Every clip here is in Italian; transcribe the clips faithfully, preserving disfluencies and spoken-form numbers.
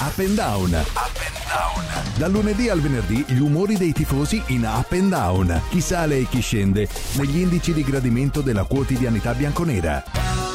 Up and Down. Up and Down. Dal lunedì al venerdì gli umori dei tifosi in Up and Down. Chi sale e chi scende negli indici di gradimento della quotidianità bianconera.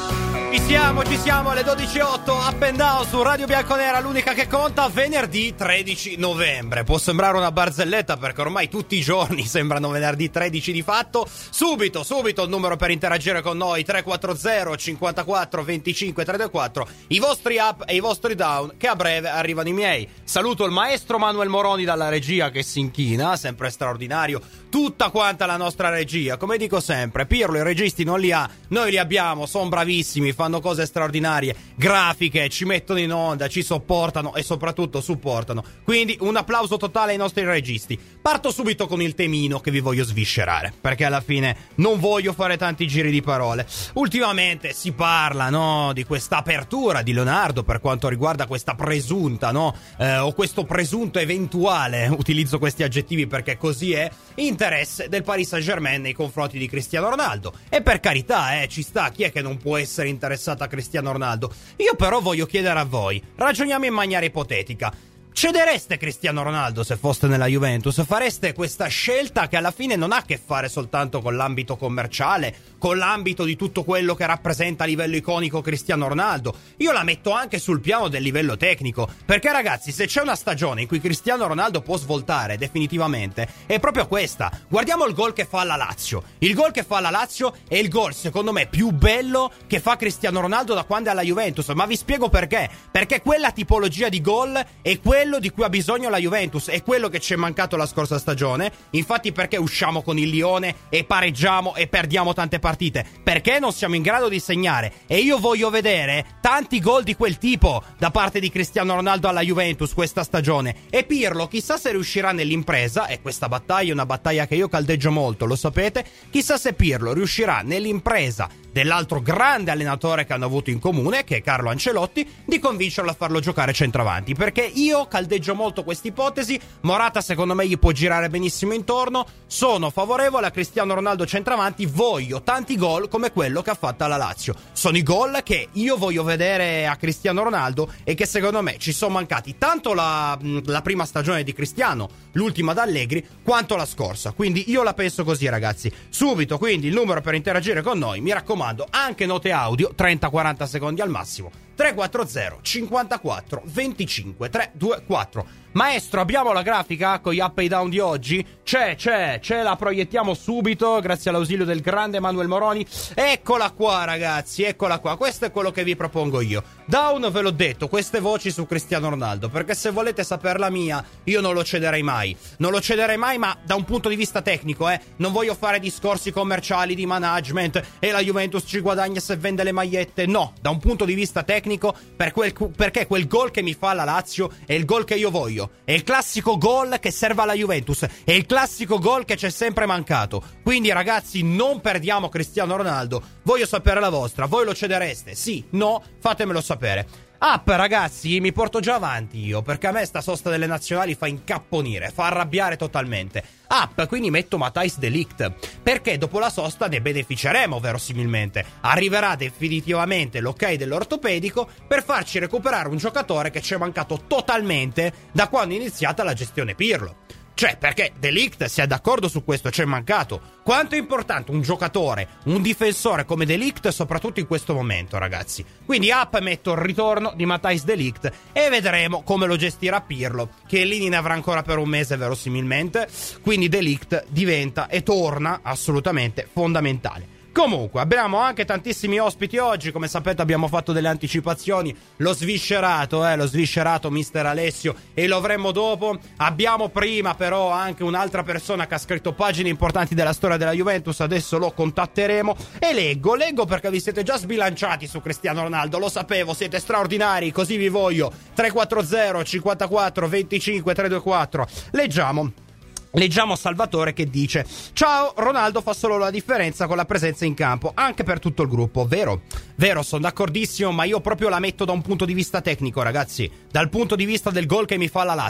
Ci siamo, ci siamo alle dodici e otto, Up and Down su Radio Bianconera, l'unica che conta, venerdì tredici novembre. Può sembrare una barzelletta perché ormai tutti i giorni sembrano venerdì tredici di fatto. Subito, subito il numero per interagire con noi, tre quattro zero cinquantaquattro venticinque trecentoquattro, i vostri up e i vostri down, che a breve arrivano i miei. Saluto il maestro Manuel Moroni dalla regia che si inchina, sempre straordinario, tutta quanta la nostra regia. Come dico sempre, Pirlo i registi non li ha, noi li abbiamo, sono bravissimi, fanno cose straordinarie, grafiche, ci mettono in onda, ci sopportano e soprattutto supportano. Quindi un applauso totale ai nostri registi. Parto subito con il temino che vi voglio sviscerare, perché alla fine non voglio fare tanti giri di parole. Ultimamente si parla, no, di questa apertura di Leonardo per quanto riguarda questa presunta, no, eh, o questo presunto eventuale, utilizzo questi aggettivi perché così è, interesse del Paris Saint-Germain nei confronti di Cristiano Ronaldo. E per carità, eh, ci sta, chi è che non può essere interessato a Cristiano Ronaldo? Io però voglio chiedere a voi, ragioniamo in maniera ipotetica. Cedereste Cristiano Ronaldo se foste nella Juventus? Fareste questa scelta che alla fine non ha a che fare soltanto con l'ambito commerciale, con l'ambito di tutto quello che rappresenta a livello iconico Cristiano Ronaldo? Io la metto anche sul piano del livello tecnico, perché ragazzi, se c'è una stagione in cui Cristiano Ronaldo può svoltare definitivamente, è proprio questa. Guardiamo il gol che fa alla Lazio. Il gol che fa alla Lazio è il gol secondo me più bello che fa Cristiano Ronaldo da quando è alla Juventus, ma vi spiego perché. Perché quella tipologia di gol è quello di cui ha bisogno la Juventus, è quello che ci è mancato la scorsa stagione. Infatti perché usciamo con il Lione e pareggiamo e perdiamo tante partite? Perché non siamo in grado di segnare, e io voglio vedere tanti gol di quel tipo da parte di Cristiano Ronaldo alla Juventus questa stagione. E Pirlo chissà se riuscirà nell'impresa, e questa battaglia è una battaglia che io caldeggio molto, lo sapete, chissà se Pirlo riuscirà nell'impresa dell'altro grande allenatore che hanno avuto in comune, che è Carlo Ancelotti, di convincerlo a farlo giocare centravanti, perché io caldeggio molto questa ipotesi. Morata secondo me gli può girare benissimo intorno, sono favorevole a Cristiano Ronaldo centravanti, voglio tanti gol come quello che ha fatto alla Lazio. Sono i gol che io voglio vedere a Cristiano Ronaldo e che secondo me ci sono mancati tanto la, la prima stagione di Cristiano, l'ultima da Allegri, quanto la scorsa. Quindi io la penso così, ragazzi. Subito quindi il numero per interagire con noi, mi raccomando, anche note audio, trenta quaranta secondi al massimo, tre quattro zero cinquantaquattro venticinque trecentoventuquattro. Maestro, abbiamo la grafica con gli up e down di oggi? C'è, c'è, ce la proiettiamo subito grazie all'ausilio del grande Manuel Moroni. Eccola qua, ragazzi, eccola qua. Questo è quello che vi propongo io. Down, ve l'ho detto, queste voci su Cristiano Ronaldo, perché se volete sapere la mia, io non lo cederei mai. Non lo cederei mai, ma da un punto di vista tecnico, eh. Non voglio fare discorsi commerciali di management e la Juventus ci guadagna se vende le magliette. No, da un punto di vista tecnico, per quel, perché quel gol che mi fa la Lazio è il gol che io voglio. È il classico gol che serve alla Juventus, è il classico gol che c'è sempre mancato. Quindi ragazzi, non perdiamo Cristiano Ronaldo. Voglio sapere la vostra, voi lo cedereste? Sì, no? Fatemelo sapere. Up, ragazzi, mi porto già avanti io, perché a me sta sosta delle nazionali fa incapponire, fa arrabbiare totalmente. Up, quindi metto Matthijs de Ligt, perché dopo la sosta ne beneficeremo verosimilmente. Arriverà definitivamente l'ok dell'ortopedico per farci recuperare un giocatore che ci è mancato totalmente da quando è iniziata la gestione Pirlo. Cioè, perché De Ligt, si è d'accordo su questo, ci è mancato. Quanto è importante un giocatore, un difensore come De Ligt, soprattutto in questo momento, ragazzi. Quindi up, metto il ritorno di Matthijs de Ligt e vedremo come lo gestirà Pirlo, che lì ne avrà ancora per un mese verosimilmente. Quindi De Ligt diventa e torna assolutamente fondamentale. Comunque, abbiamo anche tantissimi ospiti oggi, come sapete abbiamo fatto delle anticipazioni, lo sviscerato, eh, lo sviscerato mister Alessio, e lo avremo dopo. Abbiamo prima però anche un'altra persona che ha scritto pagine importanti della storia della Juventus, adesso lo contatteremo, e leggo, leggo perché vi siete già sbilanciati su Cristiano Ronaldo, lo sapevo, siete straordinari, così vi voglio, tre quattro zero cinquantaquattro venticinque trecentoventuquattro, leggiamo. Leggiamo Salvatore che dice: ciao, Ronaldo fa solo la differenza con la presenza in campo, anche per tutto il gruppo. Vero, vero, sono d'accordissimo, ma io proprio la metto da un punto di vista tecnico, ragazzi, dal punto di vista del gol che mi fa la Lazio.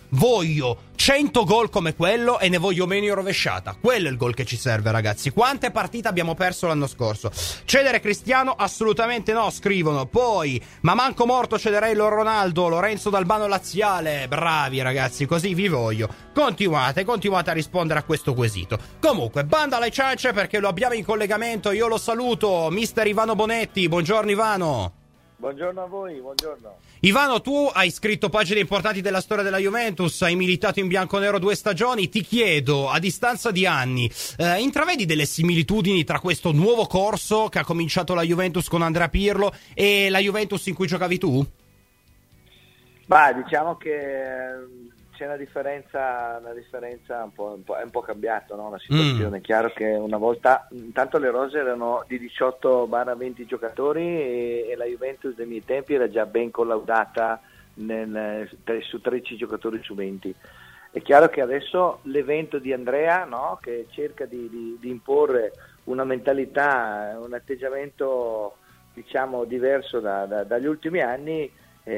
Voglio cento gol come quello e ne voglio meno in rovesciata. Quello è il gol che ci serve, ragazzi. Quante partite abbiamo perso l'anno scorso? Cedere Cristiano? Assolutamente no, scrivono. Poi, ma manco morto cederei lo Ronaldo, Lorenzo D'Albano laziale. Bravi ragazzi, così vi voglio. Continuate, continuate a rispondere a questo quesito. Comunque, banda alle ciance perché lo abbiamo in collegamento. Io lo saluto, mister Ivano Bonetti. Buongiorno Ivano. Buongiorno a voi, buongiorno. Ivano, tu hai scritto pagine importanti della storia della Juventus, hai militato in bianconero due stagioni. Ti chiedo, a distanza di anni, eh, intravedi delle similitudini tra questo nuovo corso che ha cominciato la Juventus con Andrea Pirlo e la Juventus in cui giocavi tu? Bah, diciamo che c'è una differenza, una differenza un po', un po', è un po' cambiato, no? La situazione. Mm. È chiaro che una volta, intanto le rose erano di diciotto venti giocatori e, e la Juventus dei miei tempi era già ben collaudata nel, su tredici giocatori su venti. È chiaro che adesso l'evento di Andrea, no? Che cerca di, di, di imporre una mentalità, un atteggiamento diciamo diverso da, da, dagli ultimi anni,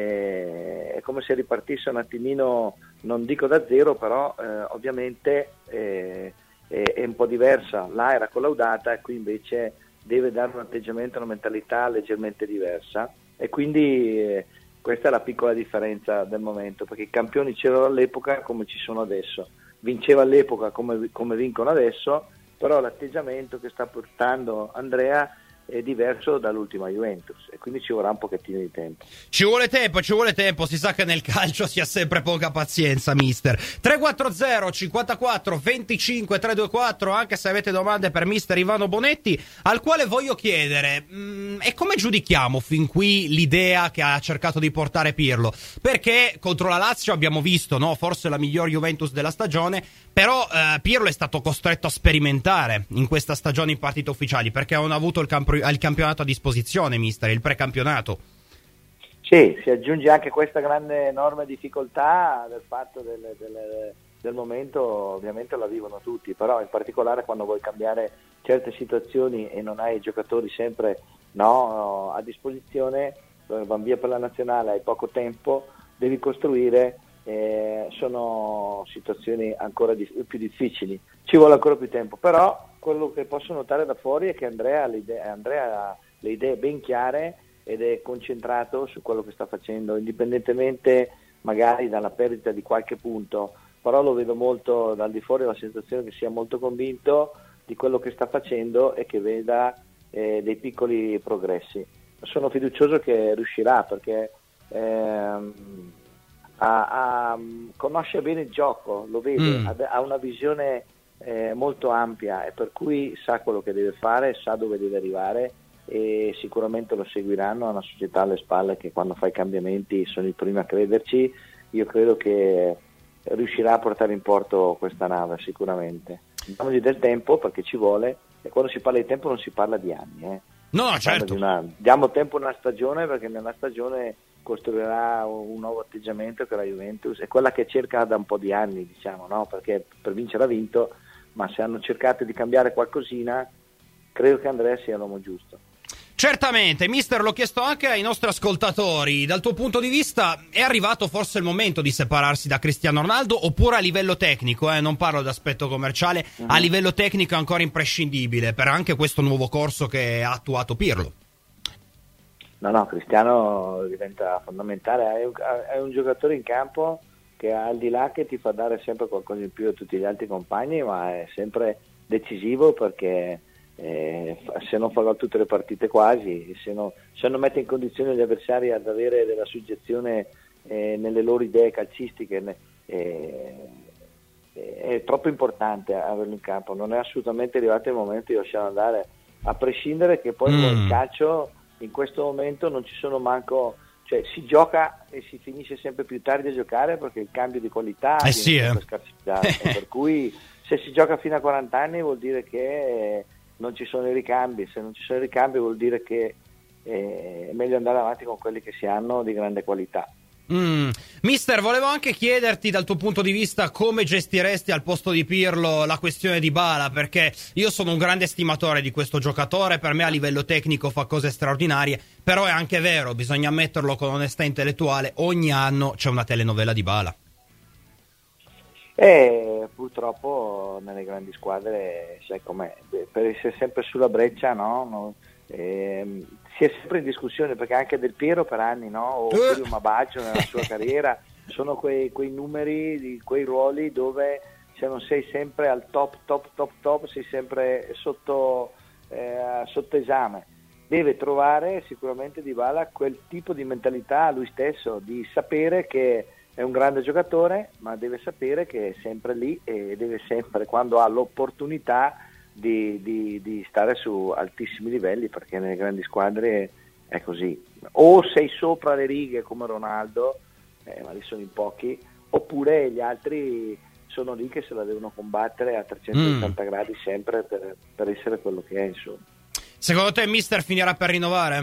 eh, è come se ripartisse un attimino, non dico da zero, però eh, ovviamente eh, è, è un po' diversa. Là era collaudata e qui invece deve dare un atteggiamento, una mentalità leggermente diversa, e quindi eh, questa è la piccola differenza del momento, perché i campioni c'erano all'epoca come ci sono adesso, vinceva all'epoca come, come vincono adesso, però l'atteggiamento che sta portando Andrea è diverso dall'ultima Juventus e quindi ci vorrà un pochettino di tempo. Ci vuole tempo, ci vuole tempo, si sa che nel calcio si ha sempre poca pazienza, mister. tre quattro zero cinquantaquattro venticinque trecentoventiquattro, anche se avete domande per mister Ivano Bonetti, al quale voglio chiedere mh, e come giudichiamo fin qui l'idea che ha cercato di portare Pirlo? Perché contro la Lazio abbiamo visto, no, forse la miglior Juventus della stagione, però eh, Pirlo è stato costretto a sperimentare in questa stagione in partite ufficiali, perché non ha avuto il, camp- il campionato a disposizione, mister, il precampionato. Sì, si aggiunge anche questa grande enorme difficoltà del fatto del, del, del momento, ovviamente la vivono tutti, però in particolare quando vuoi cambiare certe situazioni e non hai i giocatori sempre no, a disposizione, vanno via per la nazionale, hai poco tempo, devi costruire. Eh, sono situazioni ancora di, più difficili, ci vuole ancora più tempo, però quello che posso notare da fuori è che Andrea ha le idee, Andrea ha le idee ben chiare ed è concentrato su quello che sta facendo, indipendentemente magari dalla perdita di qualche punto, però lo vedo molto dal di fuori, ho la sensazione che sia molto convinto di quello che sta facendo e che veda eh, dei piccoli progressi. Sono fiducioso che riuscirà, perché ehm, A, a, conosce bene il gioco, lo vede, mm. ha, ha una visione eh, molto ampia e per cui sa quello che deve fare, sa dove deve arrivare e sicuramente lo seguiranno. Ha una società alle spalle che quando fa i cambiamenti sono i primi a crederci. Io credo che riuscirà a portare in porto questa nave sicuramente. Diamogli del tempo perché ci vuole, e quando si parla di tempo non si parla di anni. Eh. No, certo. Una, diamo tempo a una stagione, perché nella stagione costruirà un nuovo atteggiamento che la Juventus è quella che cerca da un po' di anni, diciamo, no? Perché per vincere ha vinto, ma se hanno cercato di cambiare qualcosina, credo che Andrea sia l'uomo giusto. Certamente, mister, l'ho chiesto anche ai nostri ascoltatori. Dal tuo punto di vista è arrivato forse il momento di separarsi da Cristiano Ronaldo, oppure a livello tecnico, eh, non parlo di aspetto commerciale, uh-huh. a livello tecnico è ancora imprescindibile per anche questo nuovo corso che ha attuato Pirlo? No, no, Cristiano diventa fondamentale, è un, è un giocatore in campo che al di là che ti fa dare sempre qualcosa in più a tutti gli altri compagni, ma è sempre decisivo, perché eh, se non fa gol tutte le partite quasi, se, no, se non mette in condizione gli avversari ad avere della suggezione eh, nelle loro idee calcistiche, eh, è troppo importante averlo in campo. Non è assolutamente arrivato il momento di lasciarlo andare, a prescindere che poi mm. il calcio in questo momento non ci sono manco, cioè si gioca e si finisce sempre più tardi a giocare perché il cambio di qualità eh sì, eh. è scarseggiato, per cui se si gioca fino a quaranta anni vuol dire che non ci sono i ricambi, se non ci sono i ricambi vuol dire che è meglio andare avanti con quelli che si hanno di grande qualità. Mm. Mister, volevo anche chiederti dal tuo punto di vista come gestiresti al posto di Pirlo la questione di Dybala, perché io sono un grande stimatore di questo giocatore, per me a livello tecnico fa cose straordinarie, però è anche vero, bisogna ammetterlo con onestà intellettuale, ogni anno c'è una telenovela di Dybala. E purtroppo nelle grandi squadre, sai com'è, per essere sempre sulla breccia, no? no eh, si è sempre in discussione, perché anche Del Piero per anni, no? O Giulio Mabaggio nella sua carriera, sono quei, quei numeri, di quei ruoli dove se non sei sempre al top, top, top, top, sei sempre sotto, eh, sotto esame. Deve trovare sicuramente Dybala quel tipo di mentalità lui stesso, di sapere che è un grande giocatore, ma deve sapere che è sempre lì e deve sempre, quando ha l'opportunità, di, di, di stare su altissimi livelli, perché nelle grandi squadre è così. O sei sopra le righe come Ronaldo, eh, ma lì sono in pochi, oppure gli altri sono lì che se la devono combattere a trecentottanta mm. gradi sempre per, per essere quello che è, insomma. Secondo te mister finirà per rinnovare?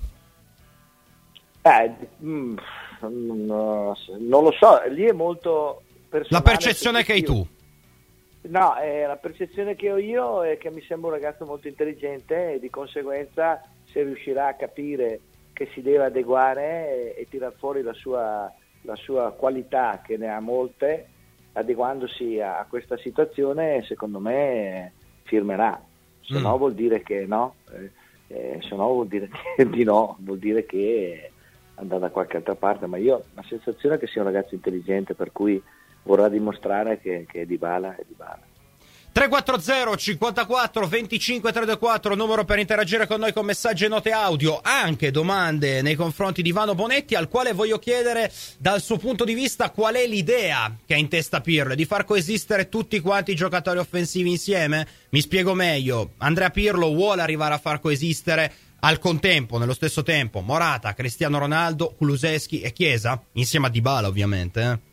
Eh, mh, non lo so, lì è molto personale. La percezione che hai tu? No, eh, la percezione che ho io è che mi sembra un ragazzo molto intelligente e di conseguenza, se riuscirà a capire che si deve adeguare e, e tirar fuori la sua, la sua qualità, che ne ha molte, adeguandosi a, a questa situazione, secondo me firmerà. Se mm. no vuol dire che no, eh, eh, se no vuol dire che di no, vuol dire che andrà da qualche altra parte, ma io ho la sensazione che sia un ragazzo intelligente, per cui vorrà dimostrare che, che è Dybala è Dybala. tre quattro zero cinquantaquattro venticinque trecentoquarantaquattro, numero per interagire con noi con messaggi e note audio, anche domande nei confronti di Vano Bonetti, al quale voglio chiedere dal suo punto di vista qual è l'idea che ha in testa Pirlo, di far coesistere tutti quanti i giocatori offensivi insieme? Mi spiego meglio: Andrea Pirlo vuole arrivare a far coesistere al contempo, nello stesso tempo, Morata, Cristiano Ronaldo, Kulusevski e Chiesa, insieme a Dybala ovviamente, eh?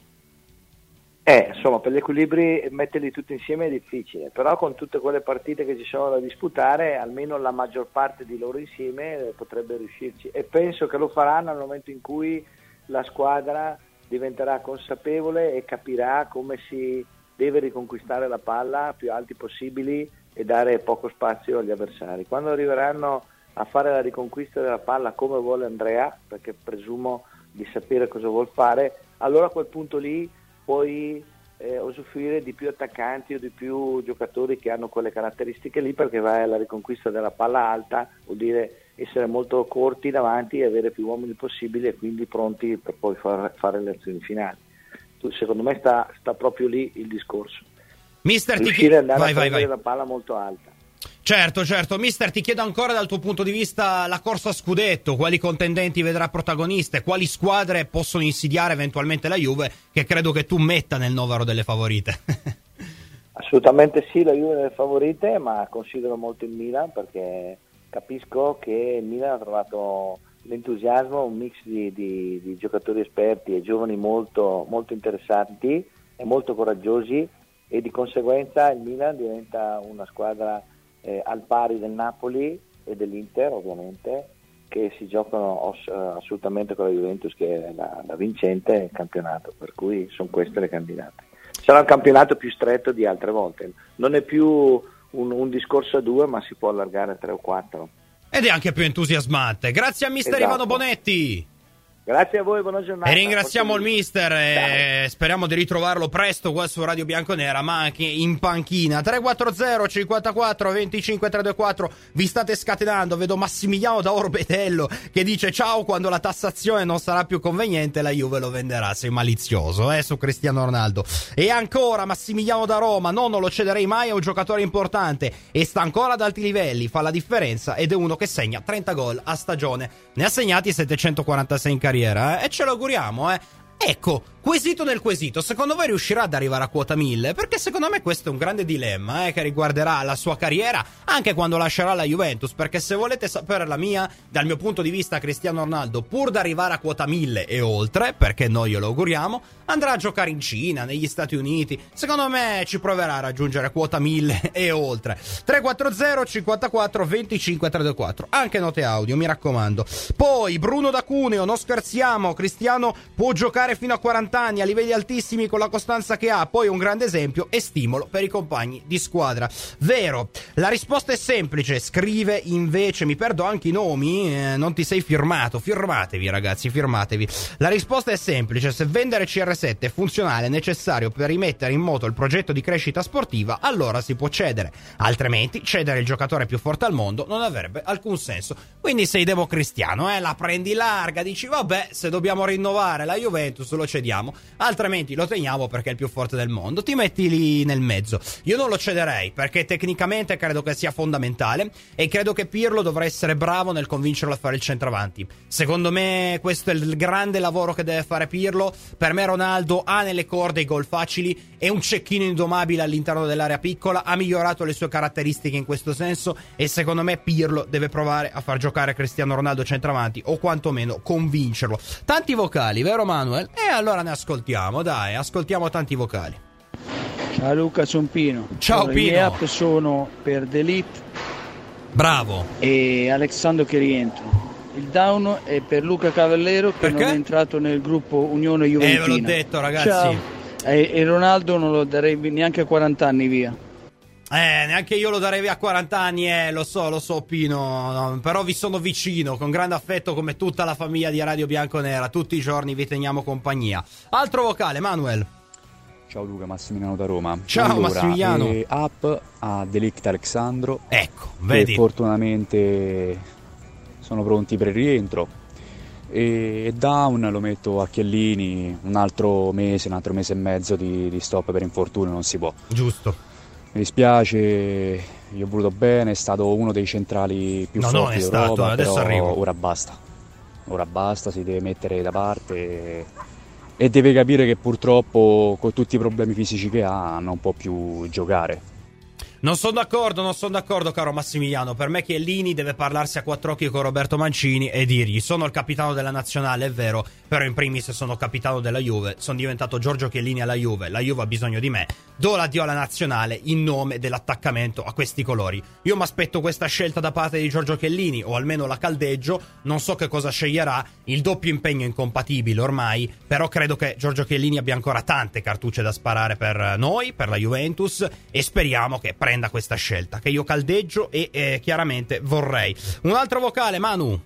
Eh, insomma, per gli equilibri metterli tutti insieme è difficile, però con tutte quelle partite che ci sono da disputare, almeno la maggior parte di loro insieme potrebbe riuscirci, e penso che lo faranno nel momento in cui la squadra diventerà consapevole e capirà come si deve riconquistare la palla più alti possibili e dare poco spazio agli avversari. Quando arriveranno a fare la riconquista della palla come vuole Andrea, perché presumo di sapere cosa vuol fare, allora a quel punto lì puoi eh, usufruire di più attaccanti o di più giocatori che hanno quelle caratteristiche lì, perché vai alla riconquista della palla alta, vuol dire essere molto corti davanti e avere più uomini possibili e quindi pronti per poi far, fare le azioni finali. Tu, secondo me sta, sta proprio lì il discorso. Mister, riuscire ti... ad andare vai, a vai, prendere vai. la palla molto alta. Certo, certo. Mister, ti chiedo ancora dal tuo punto di vista la corsa a scudetto, quali contendenti vedrà protagoniste, quali squadre possono insidiare eventualmente la Juve, che credo che tu metta nel novero delle favorite. Assolutamente sì, la Juve è delle favorite, ma considero molto il Milan, perché capisco che il Milan ha trovato l'entusiasmo, un mix di, di, di giocatori esperti e giovani molto, molto interessanti e molto coraggiosi, e di conseguenza il Milan diventa una squadra Eh, al pari del Napoli e dell'Inter, ovviamente, che si giocano os- assolutamente con la Juventus, che è la, la vincente del campionato, per cui sono queste le candidate. Sarà un campionato più stretto di altre volte, non è più un, un discorso a due, ma si può allargare a tre o quattro. Ed è anche più entusiasmante. Grazie a mister Esatto. Ivano Bonetti. Grazie a voi, buona giornata. E ringraziamo il mister e speriamo di ritrovarlo presto qua su Radio Bianconera, ma anche in panchina. Tre quattro zero cinquantaquattro venticinque trecentoquarantaquattro, vi state scatenando. Vedo Massimiliano da Orbetello che dice: ciao, quando la tassazione non sarà più conveniente la Juve lo venderà. Sei malizioso, eh, su Cristiano Ronaldo. E ancora Massimiliano da Roma: no, non lo cederei mai, è un giocatore importante e sta ancora ad alti livelli, fa la differenza ed è uno che segna trenta gol a stagione, ne ha segnati settecentoquarantasei in carriera. Eh? E ce lo auguriamo, eh. Ecco, quesito nel quesito, secondo voi riuscirà ad arrivare a quota mille? Perché secondo me questo è un grande dilemma, eh, che riguarderà la sua carriera anche quando lascerà la Juventus, perché se volete sapere la mia, dal mio punto di vista Cristiano Ronaldo, pur da arrivare a quota mille e oltre, perché noi glielo auguriamo, andrà a giocare in Cina, negli Stati Uniti. Secondo me ci proverà a raggiungere quota mille e oltre. Tre quattro zero cinquantaquattro venticinque trecentoquarantaquattro, anche note audio, mi raccomando. Poi Bruno da Cuneo: non scherziamo, Cristiano può giocare giocare fino a quaranta anni a livelli altissimi con la costanza che ha, poi un grande esempio e stimolo per i compagni di squadra. Vero, la risposta è semplice, scrive invece, mi perdo anche i nomi, eh, non ti sei firmato, firmatevi ragazzi, firmatevi. La risposta è semplice, se vendere C R sette è funzionale e necessario per rimettere in moto il progetto di crescita sportiva, allora si può cedere, altrimenti cedere il giocatore più forte al mondo non avrebbe alcun senso. Quindi sei democristiano, eh, la prendi larga, dici vabbè, se dobbiamo rinnovare la Juventus lo cediamo, altrimenti lo teniamo perché è il più forte del mondo, ti metti lì nel mezzo. Io non lo cederei perché tecnicamente credo che sia fondamentale e credo che Pirlo dovrà essere bravo nel convincerlo a fare il centravanti. Secondo me questo è il grande lavoro che deve fare Pirlo. Per me Ronaldo ha nelle corde i gol facili, è un cecchino indomabile all'interno dell'area piccola, ha migliorato le sue caratteristiche in questo senso e secondo me Pirlo deve provare a far giocare Cristiano Ronaldo centravanti o quantomeno convincerlo. Tanti vocali, vero Manuel? E allora ne ascoltiamo, dai, ascoltiamo tanti vocali. Ciao Luca, sono Pino. Ciao allora, Pino. Le mie app sono per Delete, bravo, e Alexandro che rientro. Il down è per Luca Cavallero che perché? non è entrato nel gruppo Unione Juventina. Eh, ve l'ho detto ragazzi. Ciao. E, e Ronaldo non lo darei neanche a quaranta anni via. Eh, neanche io lo darei via a quaranta anni, eh, lo so, lo so Pino, no, però vi sono vicino, con grande affetto come tutta la famiglia di Radio Bianconera, tutti i giorni vi teniamo compagnia. Altro vocale, Manuel. Ciao Luca, Massimiliano da Roma. Ciao allora, Massimiliano. Eh, app a Delict Alexandro. Ecco, vedi. Che fortunatamente sono pronti per il rientro. E down lo metto a Chiellini, un altro mese, un altro mese e mezzo di, di stop per infortunio, non si può. Giusto. Mi dispiace, gli ho voluto bene, è stato uno dei centrali più no, forti non è d'Europa, stato, adesso però arrivo. ora basta. Ora basta, si deve mettere da parte e, e deve capire che purtroppo con tutti i problemi fisici che ha non può più giocare. Non sono d'accordo, non sono d'accordo caro Massimiliano, per me Chiellini deve parlarsi a quattro occhi con Roberto Mancini e dirgli sono il capitano della nazionale, è vero, però in primis sono capitano della Juve, sono diventato Giorgio Chiellini alla Juve, la Juve ha bisogno di me, do l'addio alla nazionale in nome dell'attaccamento a questi colori. Io mi aspetto questa scelta da parte di Giorgio Chiellini, o almeno la caldeggio, non so che cosa sceglierà, il doppio impegno è incompatibile ormai, però credo che Giorgio Chiellini abbia ancora tante cartucce da sparare per noi, per la Juventus, e speriamo che prenda questa scelta che io caldeggio e eh, chiaramente vorrei. Un altro vocale, Manu.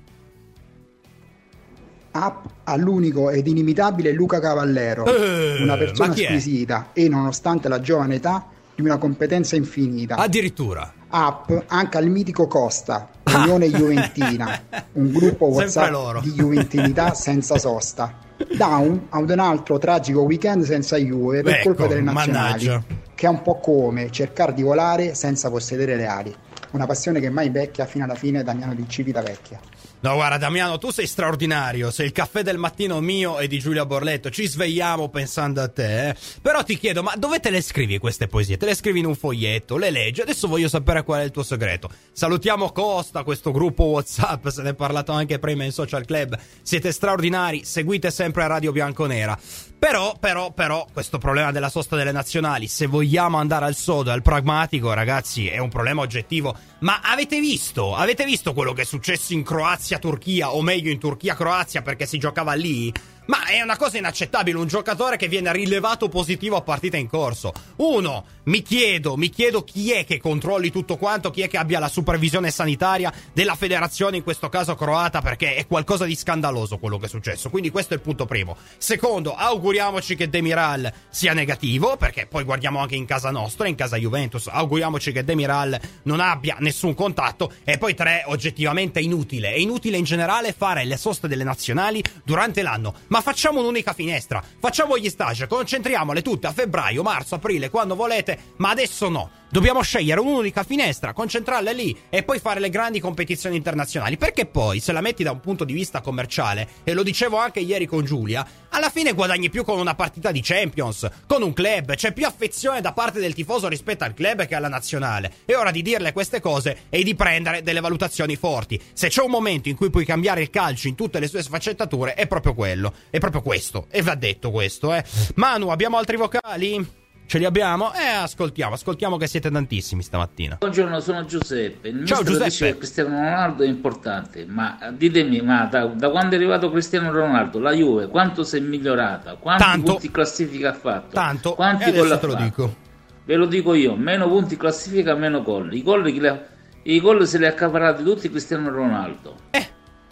App all'unico ed inimitabile Luca Cavallero, eh, una persona chi è? squisita e nonostante la giovane età di una competenza infinita. Addirittura App anche al mitico Costa, Unione Juventina, un gruppo WhatsApp di juventinità senza sosta. Down ad un altro tragico weekend senza Juve per ecco, colpa delle nazionali, mannaggia. che è un po' come cercare di volare senza possedere le ali. Una passione che mai vecchia fino alla fine. Damiano di Civita Vecchia. No, guarda Damiano, tu sei straordinario, sei il caffè del mattino mio e di Giulia Borletto, ci svegliamo pensando a te, eh? Però ti chiedo, ma dove te le scrivi queste poesie? Te le scrivi in un foglietto, le leggi? Adesso voglio sapere qual è il tuo segreto. Salutiamo Costa, questo gruppo WhatsApp, se ne è parlato anche prima in Social Club, siete straordinari, seguite sempre Radio Bianconera. Però, però, però, questo problema della sosta delle nazionali, se vogliamo andare al sodo e al pragmatico, ragazzi, è un problema oggettivo. Ma avete visto? Avete visto quello che è successo in Croazia-Turchia, o meglio in Turchia-Croazia, perché si giocava lì? Ma è una cosa inaccettabile, un giocatore che viene rilevato positivo a partita in corso. Uno, mi chiedo, mi chiedo chi è che controlli tutto quanto, chi è che abbia la supervisione sanitaria della federazione, in questo caso croata, perché è qualcosa di scandaloso quello che è successo. Quindi questo è il punto primo. Secondo, auguriamoci che Demiral sia negativo, perché poi guardiamo anche in casa nostra, in casa Juventus, auguriamoci che Demiral non abbia nessun contatto. E poi tre, oggettivamente è inutile, è inutile in generale fare le soste delle nazionali durante l'anno. Ma facciamo un'unica finestra, facciamo gli stage, concentriamole tutte a febbraio, marzo, aprile, quando volete, ma adesso no. Dobbiamo scegliere un'unica finestra, concentrarle lì e poi fare le grandi competizioni internazionali, perché poi se la metti da un punto di vista commerciale, e lo dicevo anche ieri con Giulia, alla fine guadagni più con una partita di Champions, con un club, c'è più affezione da parte del tifoso rispetto al club che alla nazionale. È ora di dirle queste cose e di prendere delle valutazioni forti. Se c'è un momento in cui puoi cambiare il calcio in tutte le sue sfaccettature, è proprio quello, è proprio questo, e va detto questo, eh. Manu, abbiamo altri vocali? Ce li abbiamo? Eh, ascoltiamo, ascoltiamo che siete tantissimi stamattina. Buongiorno, sono Giuseppe. Il Ciao Giuseppe. Dice che Cristiano Ronaldo è importante, ma ditemi, ma da, da quando è arrivato Cristiano Ronaldo, la Juve, quanto si è migliorata? Quanti Tanto. punti classifica ha fatto? Tanto, Quanti e gol adesso ha te lo fatto? dico. Ve lo dico io, meno punti classifica, meno gol. I gol, chi li ha- i gol se li ha accaparrati tutti Cristiano Ronaldo. Eh,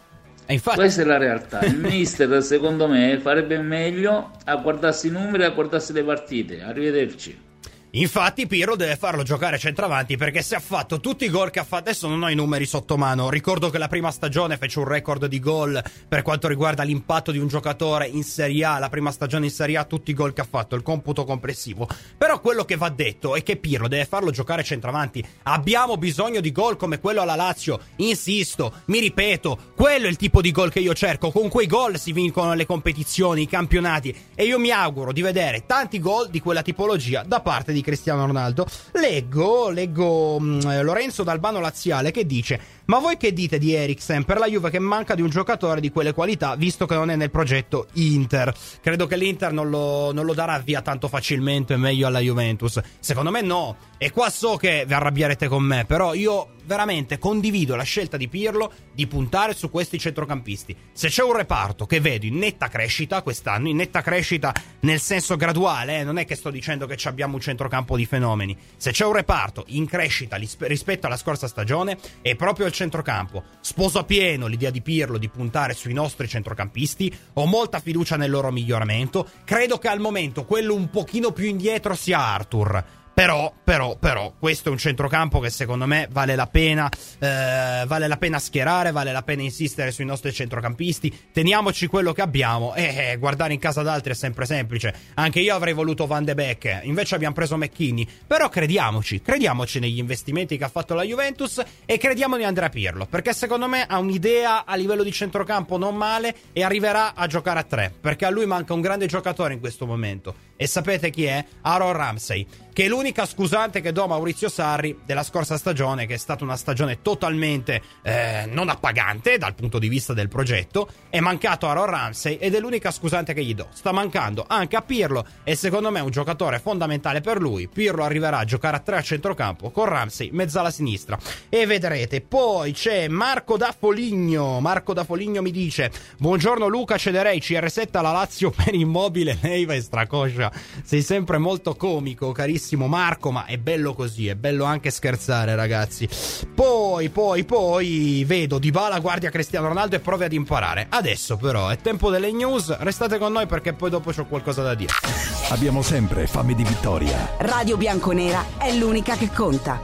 e infatti... Questa è la realtà. Il mister, secondo me, farebbe meglio a guardarsi i numeri e a guardarsi le partite. Arrivederci. Infatti Pirlo deve farlo giocare centravanti, perché se ha fatto tutti i gol che ha fatto, adesso non ho i numeri sotto mano, ricordo che la prima stagione fece un record di gol per quanto riguarda l'impatto di un giocatore in Serie A, la prima stagione in Serie A, tutti i gol che ha fatto, il computo complessivo. Però quello che va detto è che Pirlo deve farlo giocare centravanti. Abbiamo bisogno di gol come quello alla Lazio, insisto, mi ripeto, quello è il tipo di gol che io cerco. Con quei gol si vincono le competizioni, i campionati, e io mi auguro di vedere tanti gol di quella tipologia da parte di Cristiano Ronaldo. Leggo, leggo mh, Lorenzo d'Albano Laziale che dice: ma voi che dite di Eriksen per la Juve, che manca di un giocatore di quelle qualità, visto che non è nel progetto Inter? Credo che l'Inter non lo, non lo darà via tanto facilmente, meglio alla Juventus. Secondo me no, e qua so che vi arrabbierete con me, però io veramente condivido la scelta di Pirlo di puntare su questi centrocampisti. Se c'è un reparto che vedo in netta crescita quest'anno, in netta crescita nel senso graduale, eh, non è che sto dicendo che abbiamo un centrocampo di fenomeni, se c'è un reparto in crescita rispetto alla scorsa stagione è proprio il centrocampo. Sposo a pieno l'idea di Pirlo di puntare sui nostri centrocampisti, ho molta fiducia nel loro miglioramento, credo che al momento quello un pochino più indietro sia Arthur. Però, però, però, questo è un centrocampo che secondo me vale la pena, eh, vale la pena schierare, vale la pena insistere sui nostri centrocampisti. Teniamoci quello che abbiamo, e eh, guardare in casa d'altri è sempre semplice. Anche io avrei voluto Van de Beek, invece abbiamo preso McKinney. Però crediamoci, crediamoci negli investimenti che ha fatto la Juventus e crediamo in Andrea Pirlo, perché secondo me ha un'idea a livello di centrocampo non male e arriverà a giocare a tre, perché a lui manca un grande giocatore in questo momento. E sapete chi è? Aaron Ramsey, che è l'unica scusante che do a Maurizio Sarri della scorsa stagione, che è stata una stagione totalmente eh, non appagante dal punto di vista del progetto. È mancato Aaron Ramsey ed è l'unica scusante che gli do. Sta mancando anche a Pirlo e secondo me è un giocatore fondamentale per lui. Pirlo arriverà a giocare a tre a centrocampo con Ramsey mezza alla sinistra e vedrete. Poi c'è Marco da Foligno. Marco da Foligno mi dice: buongiorno Luca, cederei C R sette alla Lazio per Immobile, Neiva e Stracoscia. Sei sempre molto comico, carissimo Marco, ma è bello così, è bello anche scherzare, ragazzi. Poi, poi, poi vedo Dybala guardia Cristiano Ronaldo e provi ad imparare. Adesso però è tempo delle news, restate con noi perché poi dopo c'ho qualcosa da dire. Abbiamo sempre fame di vittoria. Radio Bianconera è l'unica che conta.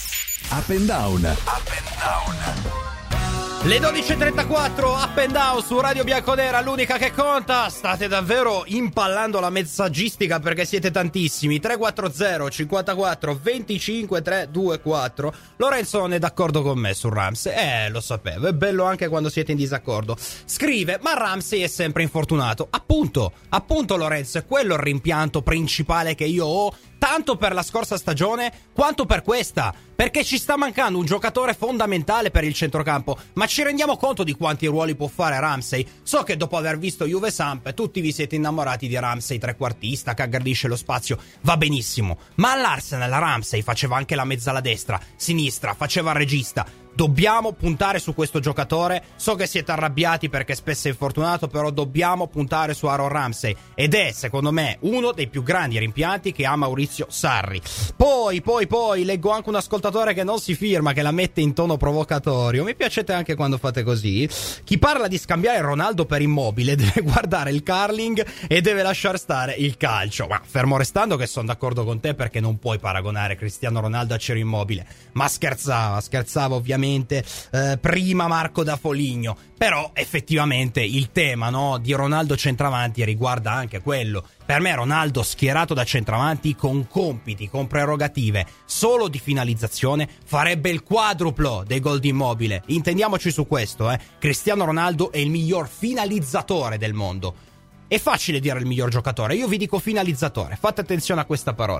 Up and down. Up and down. Le dodici e trentaquattro, Up and Down su Radio Bianconera, l'unica che conta. State davvero impallando la messaggistica perché siete tantissimi. Tre quattro zero cinquantaquattro venticinque trecentoventiquattro. Lorenzo non è d'accordo con me su Ramsey. Eh, lo sapevo, è bello anche quando siete in disaccordo. Scrive: ma Ramsey è sempre infortunato. Appunto, appunto Lorenzo, è quello il rimpianto principale che io ho, tanto per la scorsa stagione quanto per questa, perché ci sta mancando un giocatore fondamentale per il centrocampo. Ma ci rendiamo conto di quanti ruoli può fare Ramsey? So che dopo aver visto Juve Samp tutti vi siete innamorati di Ramsey trequartista che aggredisce lo spazio, va benissimo, ma all'Arsenal Ramsey faceva anche la mezzala destra, sinistra, faceva il regista. Dobbiamo puntare su questo giocatore. So che siete arrabbiati perché spesso è infortunato, però dobbiamo puntare su Aaron Ramsey ed è, secondo me, uno dei più grandi rimpianti che ha Maurizio Sarri. Poi, poi, poi leggo anche un ascoltatore che non si firma, che la mette in tono provocatorio. Mi piacete anche quando fate così. Chi parla di scambiare Ronaldo per Immobile deve guardare il curling e deve lasciar stare il calcio. Ma fermo restando che sono d'accordo con te, perché non puoi paragonare Cristiano Ronaldo a Ciro Immobile. Ma scherzava, scherzava ovviamente Eh, prima Marco da Foligno, però effettivamente il tema, no, di Ronaldo centravanti riguarda anche quello. Per me Ronaldo schierato da centravanti con compiti, con prerogative solo di finalizzazione farebbe il quadruplo dei gol di Immobile. Intendiamoci su questo, eh. Cristiano Ronaldo è il miglior finalizzatore del mondo. È facile dire il miglior giocatore, io vi dico finalizzatore, fate attenzione a questa parola.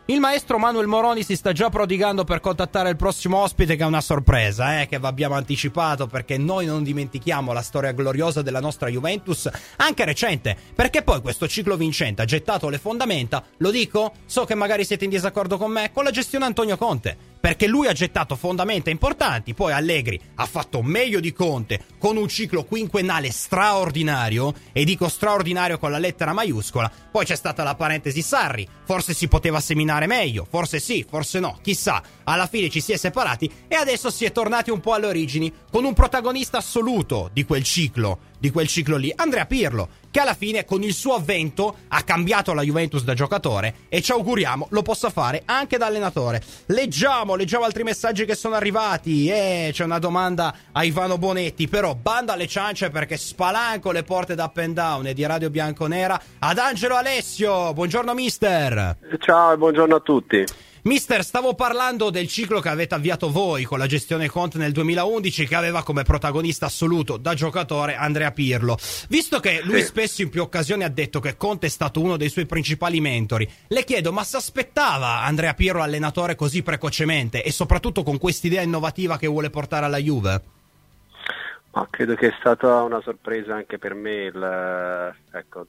Il maestro Manuel Moroni si sta già prodigando per contattare il prossimo ospite, che è una sorpresa, eh, che vi abbiamo anticipato, perché noi non dimentichiamo la storia gloriosa della nostra Juventus, anche recente, perché poi questo ciclo vincente ha gettato le fondamenta, lo dico, so che magari siete in disaccordo con me, con la gestione Antonio Conte. Perché lui ha gettato fondamenta importanti, poi Allegri ha fatto meglio di Conte con un ciclo quinquennale straordinario, e dico straordinario con la lettera maiuscola. Poi c'è stata la parentesi Sarri, forse si poteva seminare meglio, forse sì, forse no, chissà. Alla fine ci si è separati e adesso si è tornati un po' alle origini, con un protagonista assoluto di quel ciclo, di quel ciclo lì, Andrea Pirlo, che alla fine con il suo avvento ha cambiato la Juventus da giocatore, e ci auguriamo lo possa fare anche da allenatore. Leggiamo, leggiamo altri messaggi che sono arrivati. Eh, c'è una domanda a Ivano Bonetti, però banda alle ciance, perché spalanco le porte da Up and Down e di Radio Bianconera ad Angelo Alessio. Buongiorno mister. Ciao e buongiorno a tutti. Mister, stavo parlando del ciclo che avete avviato voi con la gestione Conte nel duemilaundici, che aveva come protagonista assoluto da giocatore Andrea Pirlo. Visto che lui sì. spesso in più occasioni ha detto che Conte è stato uno dei suoi principali mentori, le chiedo, ma si aspettava Andrea Pirlo allenatore così precocemente, e soprattutto con quest'idea innovativa che vuole portare alla Juve? Ma credo che è stata una sorpresa anche per me il, ecco,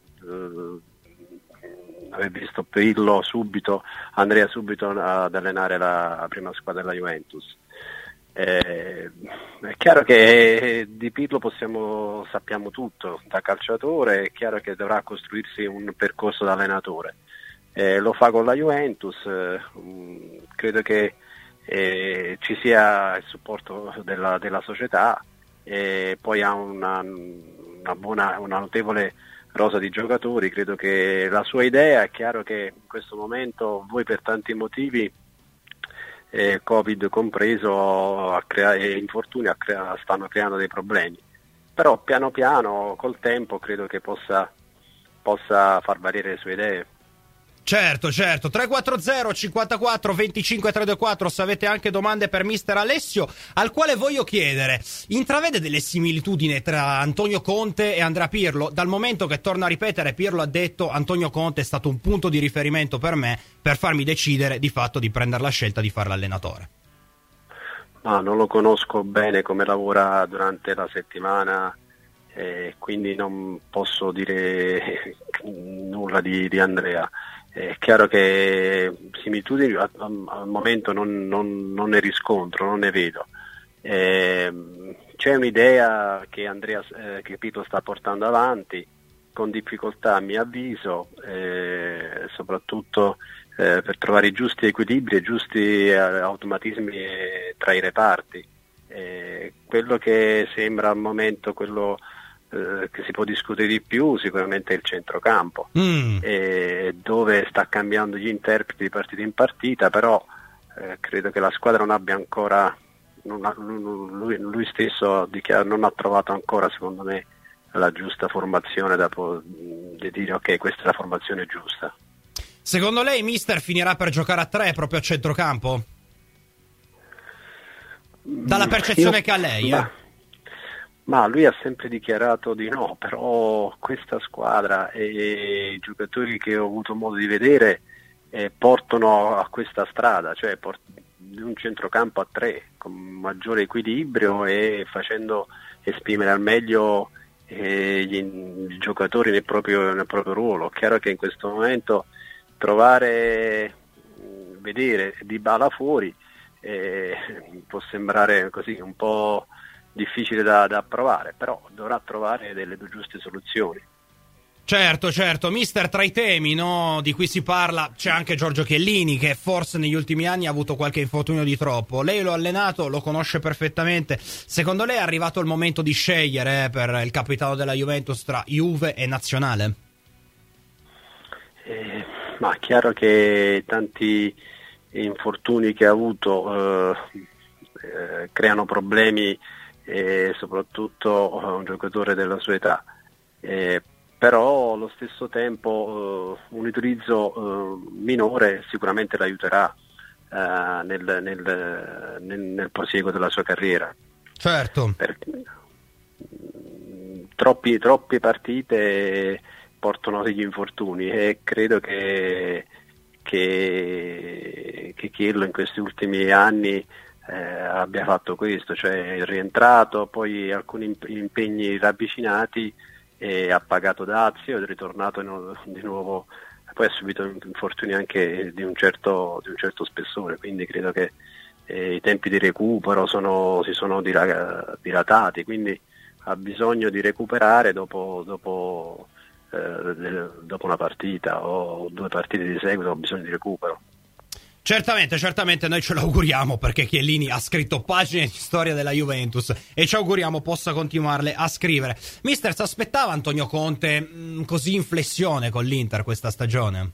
aver visto Pirlo subito, Andrea subito ad allenare la prima squadra della Juventus. Eh, è chiaro che di Pirlo possiamo, sappiamo tutto, da calciatore è chiaro che dovrà costruirsi un percorso da allenatore. Eh, lo fa con la Juventus, eh, credo che eh, ci sia il supporto della, della società, e poi ha una, una buona, una notevole rosa di giocatori. Credo che la sua idea, è chiaro che in questo momento voi per tanti motivi, eh, Covid compreso, a crea- e infortuni a crea- stanno creando dei problemi, però piano piano col tempo credo che possa, possa far valere le sue idee. Certo, certo. Tre quattro zero cinquantaquattro venticinque trecentoquattro, se avete anche domande per mister Alessio, al quale voglio chiedere: intravede delle similitudini tra Antonio Conte e Andrea Pirlo? Dal momento che, torno a ripetere, Pirlo ha detto: Antonio Conte è stato un punto di riferimento per me per farmi decidere di fatto di prendere la scelta di fare l'allenatore. Ma non lo conosco bene come lavora durante la settimana, eh, quindi non posso dire nulla di, di Andrea. È chiaro che similitudini al, al momento non, non, non ne riscontro, non ne vedo. Eh, c'è un'idea che Andrea eh, che Pirlo sta portando avanti con difficoltà, a mio avviso, eh, soprattutto eh, per trovare i giusti equilibri e i giusti eh, automatismi eh, tra i reparti. Eh, quello che sembra al momento quello che si può discutere di più sicuramente è il centrocampo, mm. eh, dove sta cambiando gli interpreti di partita in partita, però eh, credo che la squadra non abbia ancora, non ha, lui, lui stesso dichiara, non ha trovato ancora, secondo me, la giusta formazione da po- di dire ok, questa è la formazione giusta. Secondo lei mister finirà per giocare a tre proprio a centrocampo? Dalla percezione Io, che ha lei, eh? Ma lui ha sempre dichiarato di no, però questa squadra e i giocatori che ho avuto modo di vedere eh, portano a questa strada, cioè port- di un centrocampo a tre, con maggiore equilibrio e facendo esprimere al meglio eh, gli, i giocatori nel proprio, nel proprio ruolo. Chiaro che in questo momento trovare, vedere Dybala fuori eh, può sembrare così un po' difficile da, da approvare, però dovrà trovare delle giuste soluzioni. Certo, certo. Mister, tra i temi, no, di cui si parla c'è anche Giorgio Chiellini, che forse negli ultimi anni ha avuto qualche infortunio di troppo. Lei lo ha allenato, lo conosce perfettamente. Secondo lei è arrivato il momento di scegliere eh, per il capitano della Juventus tra Juve e Nazionale? Eh, ma è chiaro che tanti infortuni che ha avuto eh, eh, creano problemi, e soprattutto un giocatore della sua età, eh, però allo stesso tempo eh, un utilizzo eh, minore sicuramente l'aiuterà eh, nel, nel, nel, nel proseguo della sua carriera. Certo. Perché, troppi, troppe partite portano degli infortuni e credo che, che, che Chiedo in questi ultimi anni eh, abbia fatto questo, cioè è rientrato, poi alcuni impegni ravvicinati e ha pagato dazio ed è ritornato in, di nuovo, poi ha subito infortuni anche di un certo, di un certo spessore, quindi credo che eh, i tempi di recupero sono, si sono dilatati, quindi ha bisogno di recuperare dopo, dopo, eh, dopo una partita o due partite di seguito, ha bisogno di recupero. Certamente, certamente noi ce l'auguriamo, perché Chiellini ha scritto pagine di storia della Juventus e ci auguriamo possa continuarle a scrivere. Mister, si aspettava Antonio Conte mh, così in flessione con l'Inter questa stagione?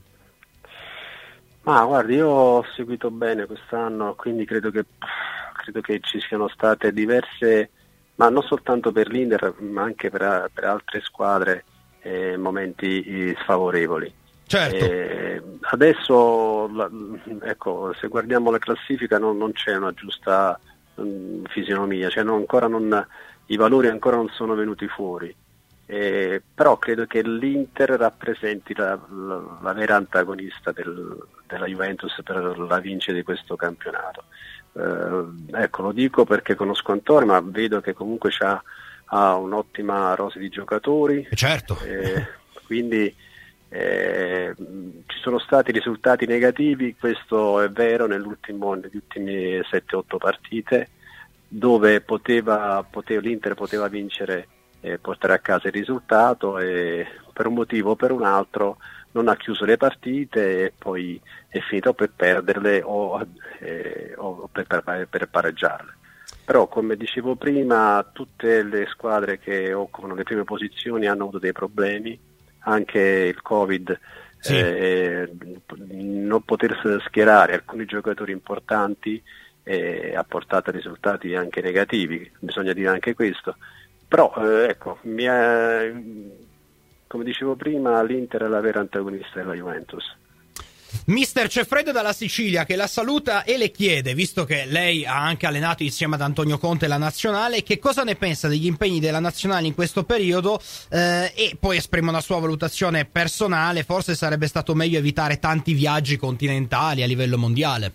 Ma guardi, io ho seguito bene quest'anno, quindi credo che, credo che ci siano state diverse, ma non soltanto per l'Inter, ma anche per, per altre squadre, eh, momenti eh, sfavorevoli. Certo. Eh, adesso, la, ecco, se guardiamo la classifica non, non c'è una giusta um, fisionomia, cioè non, ancora non, i valori ancora non sono venuti fuori, eh, però credo che l'Inter rappresenti la, la, la vera antagonista del, della Juventus per la vincita di questo campionato. Eh, ecco, lo dico perché conosco Antonio, ma vedo che comunque c'ha, ha un'ottima rose di giocatori, certo. eh, quindi Eh, ci sono stati risultati negativi, questo è vero, nell'ultimo, negli ultimi sette otto partite dove poteva, poteva, l'Inter poteva vincere e portare a casa il risultato, e per un motivo o per un altro non ha chiuso le partite e poi è finito per perderle o, eh, o per, per, per pareggiarle. Però, come dicevo prima, tutte le squadre che occupano le prime posizioni hanno avuto dei problemi. Anche il Covid, sì. eh, non poter schierare alcuni giocatori importanti eh, ha portato a risultati anche negativi, bisogna dire anche questo. Però eh, ecco, mi è, come dicevo prima, l'Inter è la vera antagonista della Juventus. Mister, c'è Fred dalla Sicilia che la saluta e le chiede, visto che lei ha anche allenato insieme ad Antonio Conte la nazionale, che cosa ne pensa degli impegni della nazionale in questo periodo, eh, e poi esprime una sua valutazione personale: forse sarebbe stato meglio evitare tanti viaggi continentali a livello mondiale.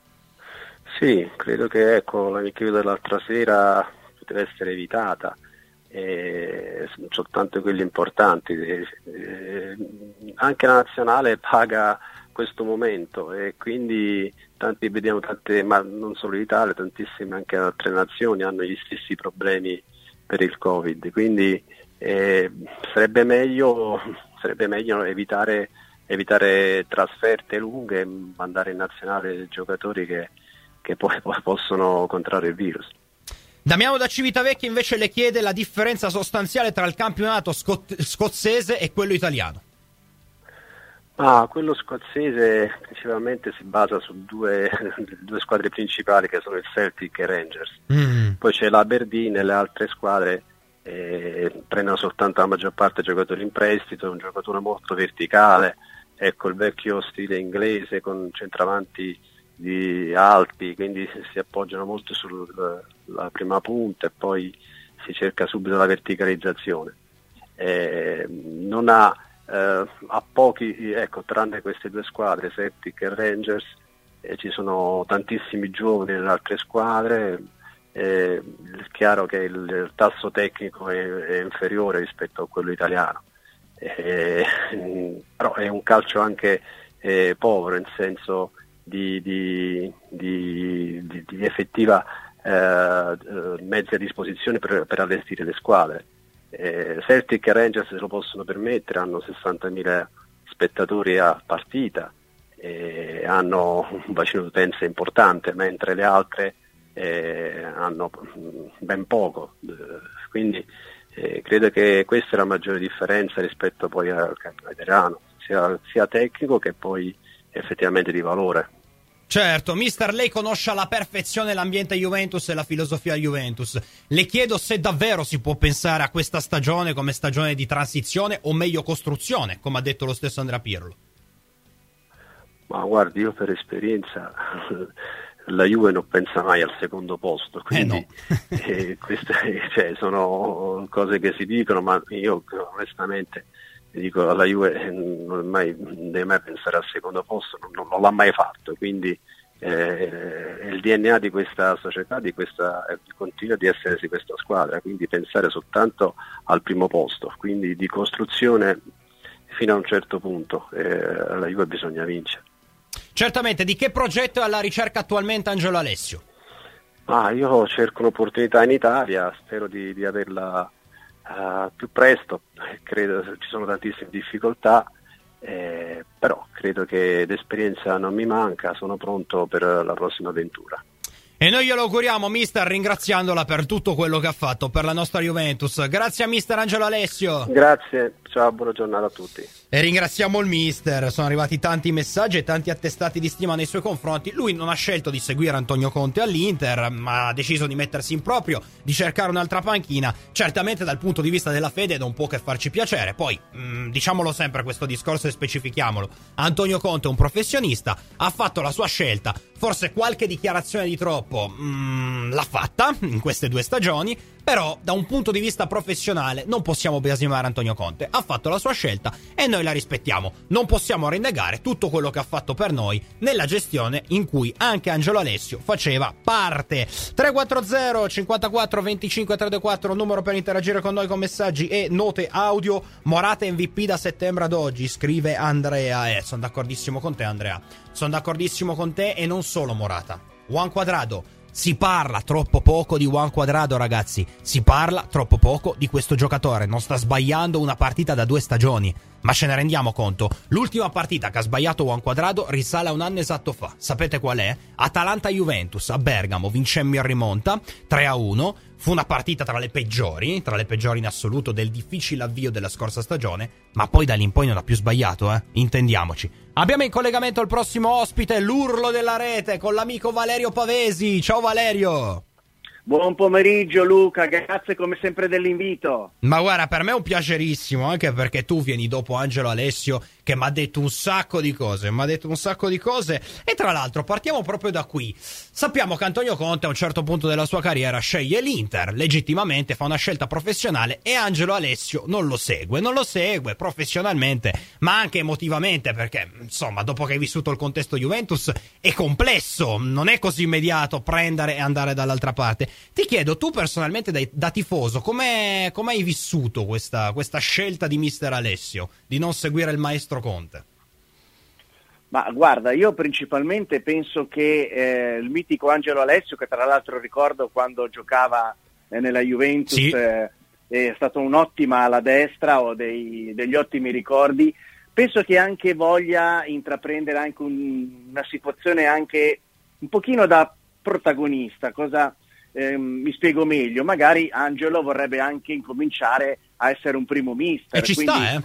Sì, credo che ecco, l'amichevole dell'altra sera poteva essere evitata, eh, soltanto quelli importanti. Eh, eh, anche la nazionale paga questo momento e quindi tanti vediamo tante, ma non solo l'Italia, tantissime anche altre nazioni hanno gli stessi problemi per il Covid, quindi eh, sarebbe meglio sarebbe meglio evitare evitare trasferte lunghe, mandare in nazionale giocatori che, che poi, poi possono contrarre il virus. Damiano da Civitavecchia invece le chiede la differenza sostanziale tra il campionato scot- scozzese e quello italiano. Ah, quello scozzese principalmente si basa su due, due squadre principali che sono il Celtic e il Rangers. Mm. Poi c'è l'Aberdeen e le altre squadre eh, prendono soltanto la maggior parte giocatori in prestito, è un giocatore molto verticale, ecco il vecchio stile inglese con centravanti di alti, quindi si appoggiano molto sulla prima punta e poi si cerca subito la verticalizzazione. Eh, non ha Uh, a pochi, ecco, tranne queste due squadre, Celtic e Rangers, eh, ci sono tantissimi giovani nelle altre squadre, eh, è chiaro che il, il tasso tecnico è, è inferiore rispetto a quello italiano, eh, però è un calcio anche eh, povero, in senso di, di, di, di, di effettiva eh, mezzi a disposizione per, per allestire le squadre. Eh, Celtic e Rangers se lo possono permettere, hanno sessantamila spettatori a partita, eh, hanno un bacino d'utenza importante, mentre le altre eh, hanno ben poco, eh, quindi eh, credo che questa è la maggiore differenza rispetto poi al campionato italiano, sia, sia tecnico che poi effettivamente di valore. Certo, mister, lei conosce alla perfezione l'ambiente Juventus e la filosofia Juventus. Le chiedo se davvero si può pensare a questa stagione come stagione di transizione o meglio costruzione, come ha detto lo stesso Andrea Pirlo. Ma guardi, io per esperienza la Juve non pensa mai al secondo posto, quindi eh no. eh, queste cioè, sono cose che si dicono, ma io onestamente dico, la Juve non, mai, non deve mai pensare al secondo posto, non, non l'ha mai fatto, quindi eh, il D N A di questa società, di questa, eh, continua di essere di questa squadra, quindi pensare soltanto al primo posto, quindi di costruzione fino a un certo punto, eh, alla Juve bisogna vincere. Certamente. Di che progetto è alla ricerca attualmente Angelo Alessio? Ah, io cerco un'opportunità in Italia, spero di, di averla uh, più presto, credo ci sono tantissime difficoltà, eh, però credo che l'esperienza non mi manca, sono pronto per la prossima avventura. E noi glielo auguriamo, mister, ringraziandola per tutto quello che ha fatto per la nostra Juventus. Grazie a mister Angelo Alessio. Grazie, ciao, buona giornata a tutti. E ringraziamo il mister, sono arrivati tanti messaggi e tanti attestati di stima nei suoi confronti. Lui non ha scelto di seguire Antonio Conte all'Inter, ma ha deciso di mettersi in proprio, di cercare un'altra panchina. Certamente dal punto di vista della fede non può che farci piacere. Poi, mh, diciamolo sempre questo discorso e specifichiamolo. Antonio Conte è un professionista, ha fatto la sua scelta, forse qualche dichiarazione di troppo mh, l'ha fatta in queste due stagioni, però da un punto di vista professionale non possiamo biasimare Antonio Conte. Ha fatto la sua scelta e noi la rispettiamo. Non possiamo rinnegare tutto quello che ha fatto per noi nella gestione in cui anche Angelo Alessio faceva parte. Tre quattro zero cinquantaquattro venticinque trentaquattro, numero per interagire con noi con messaggi e note audio. Morata M V P da settembre ad oggi, scrive Andrea. Eh, sono d'accordissimo con te, Andrea. Sono d'accordissimo con te, e non solo Morata. Juan Cuadrado. Si parla troppo poco di Juan Cuadrado, ragazzi. Si parla troppo poco di questo giocatore. Non sta sbagliando una partita da due stagioni, ma ce ne rendiamo conto. L'ultima partita che ha sbagliato Juan Cuadrado risale a un anno esatto fa. Sapete qual è? Atalanta-Juventus a Bergamo. Vincemmo in rimonta tre a uno. Fu una partita tra le peggiori, tra le peggiori in assoluto del difficile avvio della scorsa stagione, ma poi da lì in poi non ha più sbagliato, eh? Intendiamoci. Abbiamo in collegamento il prossimo ospite, l'urlo della rete, con l'amico Valerio Pavesi. Ciao Valerio! Buon pomeriggio Luca, grazie come sempre dell'invito. Ma guarda, per me è un piacerissimo, anche perché tu vieni dopo Angelo Alessio, che mi ha detto un sacco di cose, mi ha detto un sacco di cose, e tra l'altro partiamo proprio da qui. Sappiamo che Antonio Conte a un certo punto della sua carriera sceglie l'Inter, legittimamente fa una scelta professionale, e Angelo Alessio non lo segue, non lo segue professionalmente, ma anche emotivamente, perché insomma, dopo che hai vissuto il contesto Juventus è complesso, non è così immediato prendere e andare dall'altra parte. Ti chiedo, tu personalmente da, da tifoso, come hai vissuto questa, questa scelta di mister Alessio di non seguire il maestro Conte? Ma guarda, io principalmente penso che eh, il mitico Angelo Alessio, che tra l'altro ricordo quando giocava eh, nella Juventus, sì. eh, è stato un'ottima ala destra, ho dei, degli ottimi ricordi, penso che anche voglia intraprendere anche un, una situazione anche un pochino da protagonista. Cosa eh, mi spiego meglio? Magari Angelo vorrebbe anche incominciare a essere un primo mister. E ci quindi, sta,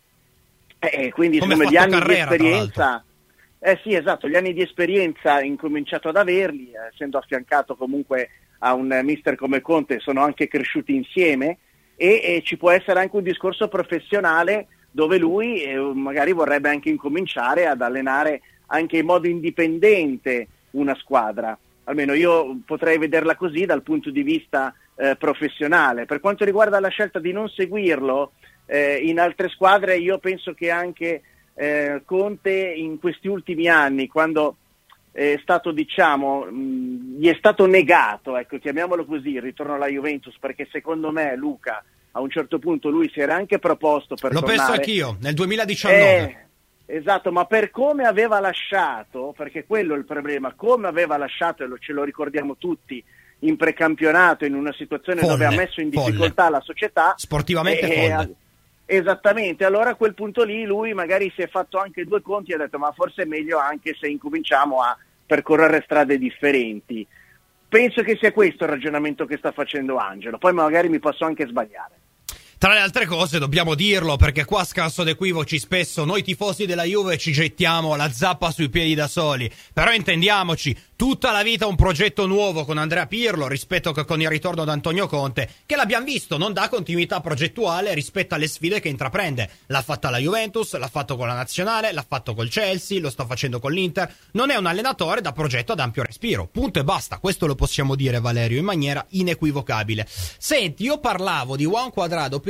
eh? eh quindi Come insomma, gli anni carriera, di esperienza... Eh sì, esatto, gli anni di esperienza ha incominciato ad averli, eh, essendo affiancato comunque a un eh, mister come Conte, sono anche cresciuti insieme, e, e ci può essere anche un discorso professionale dove lui eh, magari vorrebbe anche incominciare ad allenare anche in modo indipendente una squadra. Almeno io potrei vederla così dal punto di vista eh, professionale. Per quanto riguarda la scelta di non seguirlo eh, in altre squadre, io penso che anche Eh, Conte in questi ultimi anni, quando è stato, diciamo, mh, gli è stato negato, ecco, chiamiamolo così, il ritorno alla Juventus, perché secondo me Luca a un certo punto lui si era anche proposto per L'ho tornare. penso anch'io, nel duemiladiciannove. Eh, esatto, ma per come aveva lasciato, perché quello è il problema, come aveva lasciato, e lo, ce lo ricordiamo tutti, in precampionato, in una situazione folle, dove ha messo in difficoltà folle. la società. Sportivamente eh, folle. Esattamente, allora a quel punto lì lui magari si è fatto anche due conti e ha detto ma forse è meglio anche se incominciamo a percorrere strade differenti. Penso che sia questo il ragionamento che sta facendo Angelo, poi magari mi posso anche sbagliare. Tra le altre cose dobbiamo dirlo, perché qua, scasso d'equivoci, spesso noi tifosi della Juve ci gettiamo la zappa sui piedi da soli, però intendiamoci, tutta la vita un progetto nuovo con Andrea Pirlo rispetto che con il ritorno da Antonio Conte, che l'abbiamo visto non dà continuità progettuale rispetto alle sfide che intraprende. L'ha fatta la Juventus, l'ha fatto con la Nazionale, l'ha fatto col Chelsea, lo sta facendo con l'Inter. Non è un allenatore da progetto ad ampio respiro, punto e basta. Questo lo possiamo dire, Valerio, in maniera inequivocabile. Senti, io parlavo di Juan Cuadrado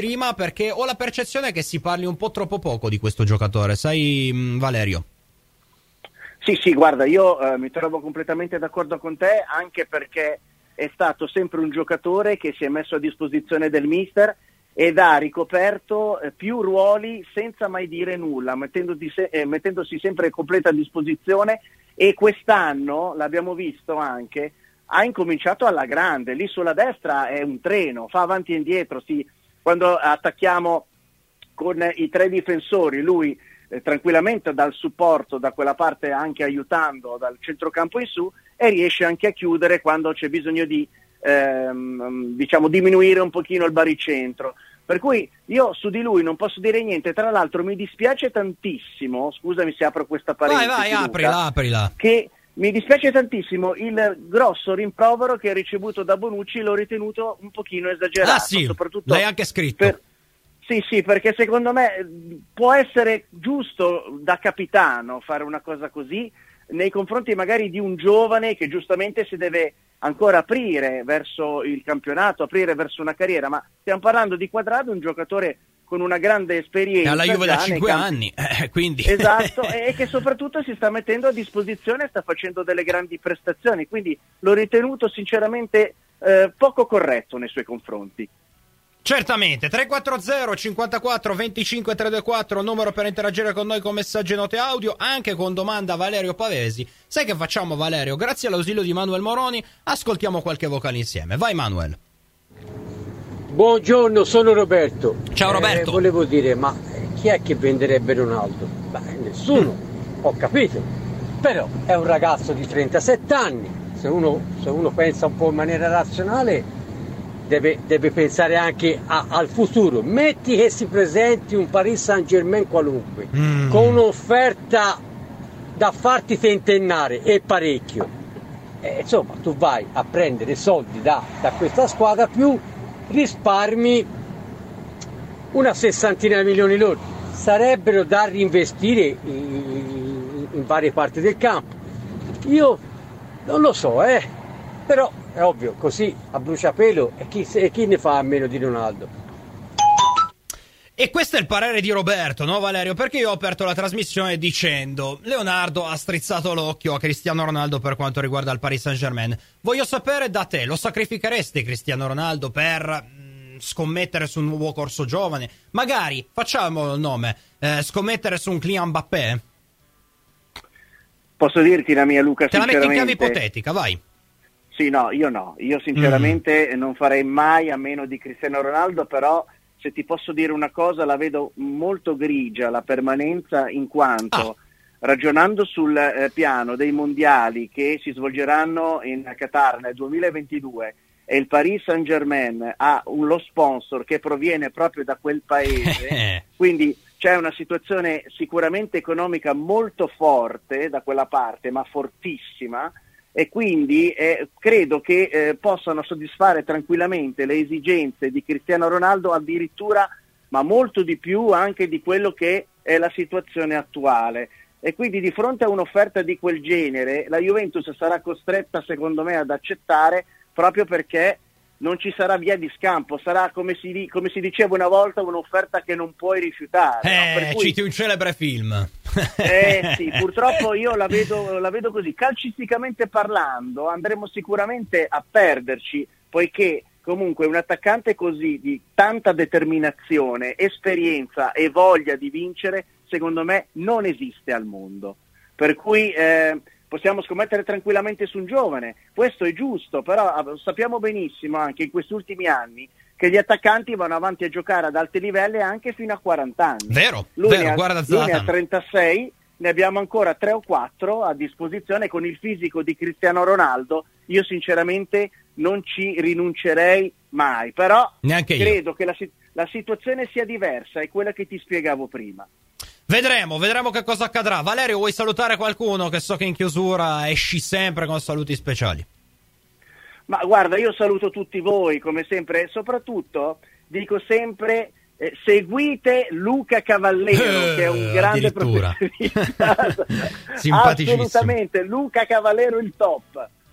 prima, perché ho la percezione che si parli un po' troppo poco di questo giocatore, sai mh, Valerio? Sì, sì, guarda, io eh, mi trovo completamente d'accordo con te, anche perché è stato sempre un giocatore che si è messo a disposizione del mister ed ha ricoperto eh, più ruoli senza mai dire nulla, mettendosi, se- eh, mettendosi sempre in completa disposizione, e quest'anno, l'abbiamo visto anche, ha incominciato alla grande. Lì sulla destra è un treno, fa avanti e indietro, sì. Quando attacchiamo con i tre difensori, lui eh, tranquillamente dal supporto, da quella parte anche aiutando dal centrocampo in su, e riesce anche a chiudere quando c'è bisogno di ehm, diciamo diminuire un pochino il baricentro. Per cui io su di lui non posso dire niente. Tra l'altro mi dispiace tantissimo, scusami se apro questa parentesi, vai vai, Luca, aprila, aprila. che mi dispiace tantissimo il grosso rimprovero che ha ricevuto da Bonucci, l'ho ritenuto un pochino esagerato. Ah sì, soprattutto l'hai anche scritto. Per... Sì, sì, perché secondo me può essere giusto da capitano fare una cosa così nei confronti magari di un giovane che giustamente si deve ancora aprire verso il campionato, aprire verso una carriera, ma stiamo parlando di Quadrado, un giocatore con una grande esperienza. È alla Juve da cinque campi... anni, eh, quindi... Esatto, e che soprattutto si sta mettendo a disposizione e sta facendo delle grandi prestazioni, quindi l'ho ritenuto sinceramente eh, poco corretto nei suoi confronti. Certamente. Tre quattro zero cinquantaquattro venticinque trecentoventuquattro, numero per interagire con noi con messaggi e note audio, anche con domanda a Valerio Pavesi. Sai che facciamo, Valerio? Grazie all'ausilio di Manuel Moroni ascoltiamo qualche vocale insieme. Vai Manuel. Buongiorno, sono Roberto. Ciao Roberto. Eh, volevo dire, ma chi è che venderebbe Ronaldo? Beh, nessuno, mm. ho capito. Però è un ragazzo di trentasette anni. Se uno, se uno pensa un po' in maniera razionale, deve, deve pensare anche a, al futuro. Metti che si presenti un Paris Saint-Germain qualunque, mm. con un'offerta da farti tentennare e parecchio. Eh, insomma, tu vai a prendere soldi da, da questa squadra, più risparmi una sessantina di milioni lordi, sarebbero da reinvestire in, in varie parti del campo. Io non lo so, eh, però è ovvio, così a bruciapelo, e chi, e chi ne fa a meno di Ronaldo? E questo è il parere di Roberto, no Valerio? Perché io ho aperto la trasmissione dicendo Leonardo ha strizzato l'occhio a Cristiano Ronaldo per quanto riguarda il Paris Saint-Germain. Voglio sapere da te, lo sacrificheresti Cristiano Ronaldo per mh, scommettere su un nuovo corso giovane? Magari, facciamo il nome, eh, scommettere su un Kylian Mbappé? Posso dirti la mia, Luca, Te la sinceramente... metti in chiave ipotetica, vai. Sì, no, io no. Io sinceramente mm. non farei mai a meno di Cristiano Ronaldo, però... Se ti posso dire una cosa, la vedo molto grigia la permanenza, in quanto ah. ragionando sul eh, piano dei mondiali che si svolgeranno in Qatar nel duemilaventidue e il Paris Saint-Germain ha un, lo sponsor che proviene proprio da quel paese, quindi c'è una situazione sicuramente economica molto forte da quella parte, ma fortissima, e quindi eh, credo che eh, possano soddisfare tranquillamente le esigenze di Cristiano Ronaldo, addirittura, ma molto di più anche di quello che è la situazione attuale. E quindi di fronte a un'offerta di quel genere la Juventus sarà costretta, secondo me, ad accettare, proprio perché non ci sarà via di scampo, sarà, come si, come si diceva una volta, un'offerta che non puoi rifiutare. Eh, no? Per cui... citi un celebre film. Eh sì, purtroppo io la vedo, la vedo così. Calcisticamente parlando andremo sicuramente a perderci, poiché comunque un attaccante così di tanta determinazione, esperienza e voglia di vincere, secondo me non esiste al mondo. Per cui eh, possiamo scommettere tranquillamente su un giovane, questo è giusto, però sappiamo benissimo anche in questi ultimi anni che gli attaccanti vanno avanti a giocare ad alti livelli anche fino a quaranta anni. Vero, lui vero, ha, guarda lui ne ha Zlatan. trentasei, ne abbiamo ancora tre o quattro a disposizione. Con il fisico di Cristiano Ronaldo io sinceramente non ci rinuncerei mai, però neanche io. Credo che la, la situazione sia diversa, è quella che ti spiegavo prima. Vedremo, vedremo che cosa accadrà. Valerio, vuoi salutare qualcuno? Che so che in chiusura esci sempre con saluti speciali. Ma guarda, io saluto tutti voi come sempre e soprattutto dico sempre eh, seguite Luca Cavallero, eh, che è un grande professionista. Simpaticissimo. Assolutamente, Luca Cavallero il top.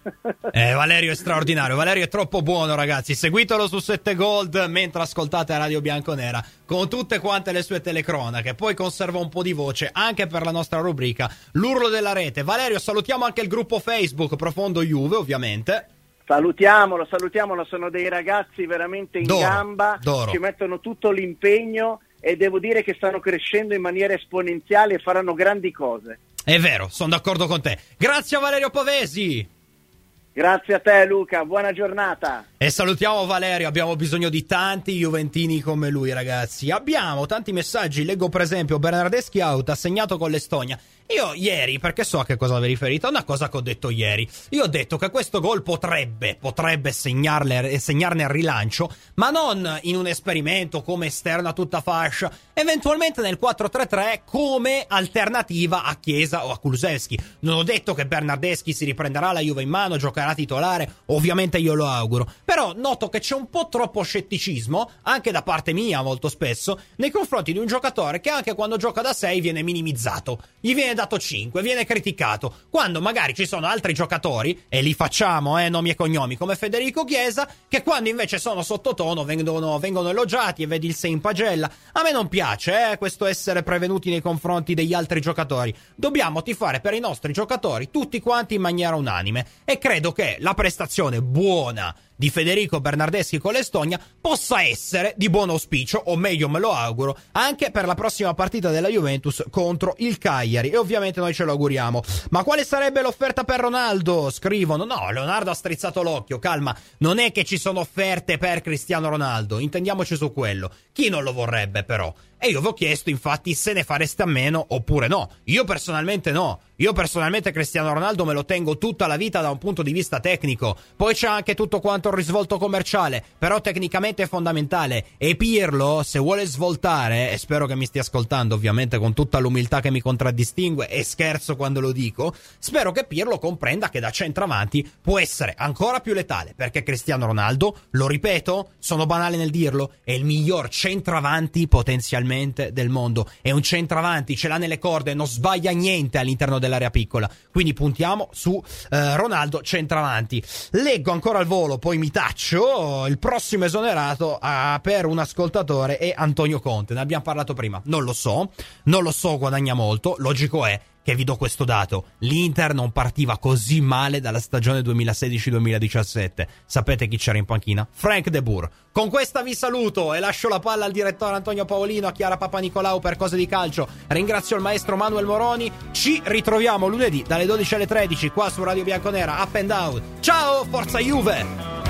Eh, Valerio è straordinario, Valerio è troppo buono, ragazzi. Seguitelo su sette Gold mentre ascoltate Radio Bianconera con tutte quante le sue telecronache. Poi conserva un po' di voce anche per la nostra rubrica L'Urlo della Rete. Valerio, salutiamo anche il gruppo Facebook Profondo Juve, ovviamente. Salutiamolo, salutiamolo, sono dei ragazzi veramente in D'oro, gamba, d'oro. Che mettono tutto l'impegno e devo dire che stanno crescendo in maniera esponenziale e faranno grandi cose. È vero, sono d'accordo con te. Grazie a Valerio Pavesi. Grazie a te Luca, buona giornata. E salutiamo Valerio, abbiamo bisogno di tanti juventini come lui, ragazzi. Abbiamo tanti messaggi, leggo per esempio Bernardeschi out, ha segnato con l'Estonia. Io ieri, perché so a che cosa vi riferite, a una cosa che ho detto ieri. Io ho detto che questo gol potrebbe, potrebbe segnarle, segnarne il rilancio, ma non in un esperimento come esterno a tutta fascia, eventualmente nel quattro tre tre come alternativa a Chiesa o a Kulusevski. Non ho detto che Bernardeschi si riprenderà la Juve in mano, giocherà titolare, ovviamente io lo auguro. Però noto che c'è un po' troppo scetticismo, anche da parte mia molto spesso, nei confronti di un giocatore che anche quando gioca da sei viene minimizzato. Gli viene dato cinque, viene criticato, quando magari ci sono altri giocatori, e li facciamo, eh, nomi e cognomi, come Federico Chiesa, che quando invece sono sottotono vengono, vengono elogiati e vedi il sei in pagella. A me non piace, eh, questo essere prevenuti nei confronti degli altri giocatori. Dobbiamo tifare per i nostri giocatori, tutti quanti in maniera unanime, e credo che la prestazione buona di Federico Bernardeschi con l'Estonia possa essere di buon auspicio, o meglio me lo auguro, anche per la prossima partita della Juventus contro il Cagliari, e ovviamente noi ce lo auguriamo. Ma quale sarebbe l'offerta per Ronaldo? Scrivono. No, Leonardo ha strizzato l'occhio, calma, non è che ci sono offerte per Cristiano Ronaldo, intendiamoci su quello. Chi non lo vorrebbe però? E io vi ho chiesto infatti se ne fareste a meno oppure no. Io personalmente no. Io personalmente Cristiano Ronaldo me lo tengo tutta la vita da un punto di vista tecnico. Poi c'è anche tutto quanto il risvolto commerciale, però tecnicamente è fondamentale. E Pirlo, se vuole svoltare, e spero che mi stia ascoltando ovviamente con tutta l'umiltà che mi contraddistingue, e scherzo quando lo dico, spero che Pirlo comprenda che da centravanti può essere ancora più letale, perché Cristiano Ronaldo, lo ripeto, sono banale nel dirlo, è il miglior centravanti potenzialmente del mondo. È un centravanti, ce l'ha nelle corde, non sbaglia niente all'interno dell'area piccola, quindi puntiamo su eh, Ronaldo centravanti. Leggo ancora al volo, poi mi taccio. Il prossimo esonerato ah, per un ascoltatore è Antonio Conte, ne abbiamo parlato prima, non lo so non lo so guadagna molto, logico è che vi do questo dato: l'Inter non partiva così male dalla stagione duemilasedici duemiladiciassette. Sapete chi c'era in panchina? Frank De Boer. Con questa vi saluto e lascio la palla al direttore Antonio Paolino, a Chiara Papanicolau per Cose di Calcio. Ringrazio il maestro Manuel Moroni. Ci ritroviamo lunedì dalle dodici alle tredici qua su Radio Bianconera. Up and Down. Ciao, forza Juve!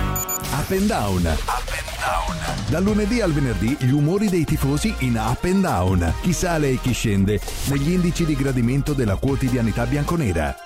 Up and Down. Up and Down. Dal lunedì al venerdì gli umori dei tifosi in Up and Down. Chi sale e chi scende negli indici di gradimento della quotidianità bianconera.